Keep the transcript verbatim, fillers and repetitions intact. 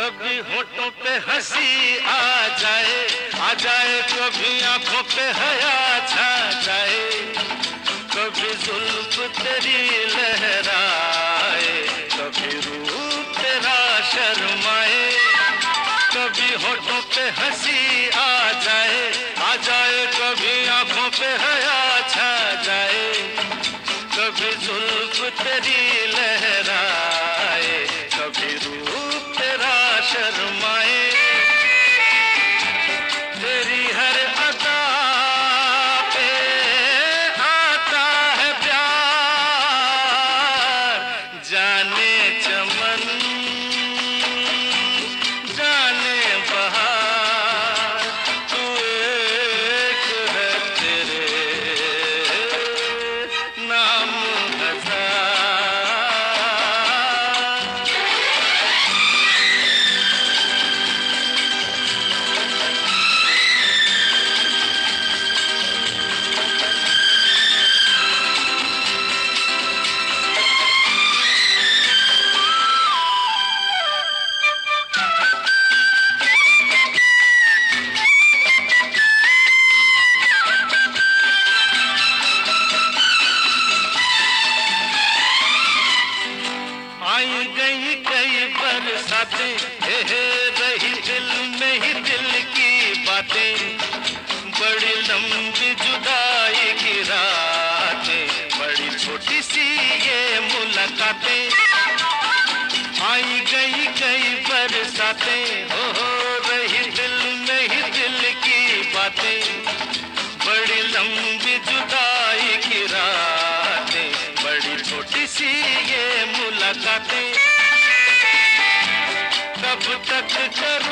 कभी होठों पे हंसी आ जाए, आ जाए, कभी आंखों पे हया छा जाए, कभी जुल्फ तेरी लहराए, कभी रूप तेरा शर्माए, कभी होठों पे हंसी आ जाए, आ जाए, कभी आंखों पे हया छा जाए, कभी जुल्फ तेरी लहराए, कभी रूप तेरा शर्माए, तेरी हर अदा पे आता है प्यार, जाने चमन जाने बहार, तू एक है तेरे नाम हजार। आई गई कई बरसातें, हे हे रही दिल में ही दिल की बातें, बड़ी लंबी जुदाई की रातें, बड़ी छोटी सी ये मुलाकातें, आई गई कई बरसातें, हो हो रही दिल में ही दिल की बातें, बड़ी लंबी जुदाई की रातें, बड़ी छोटी सी ये मुलाकातें, कब तक करूं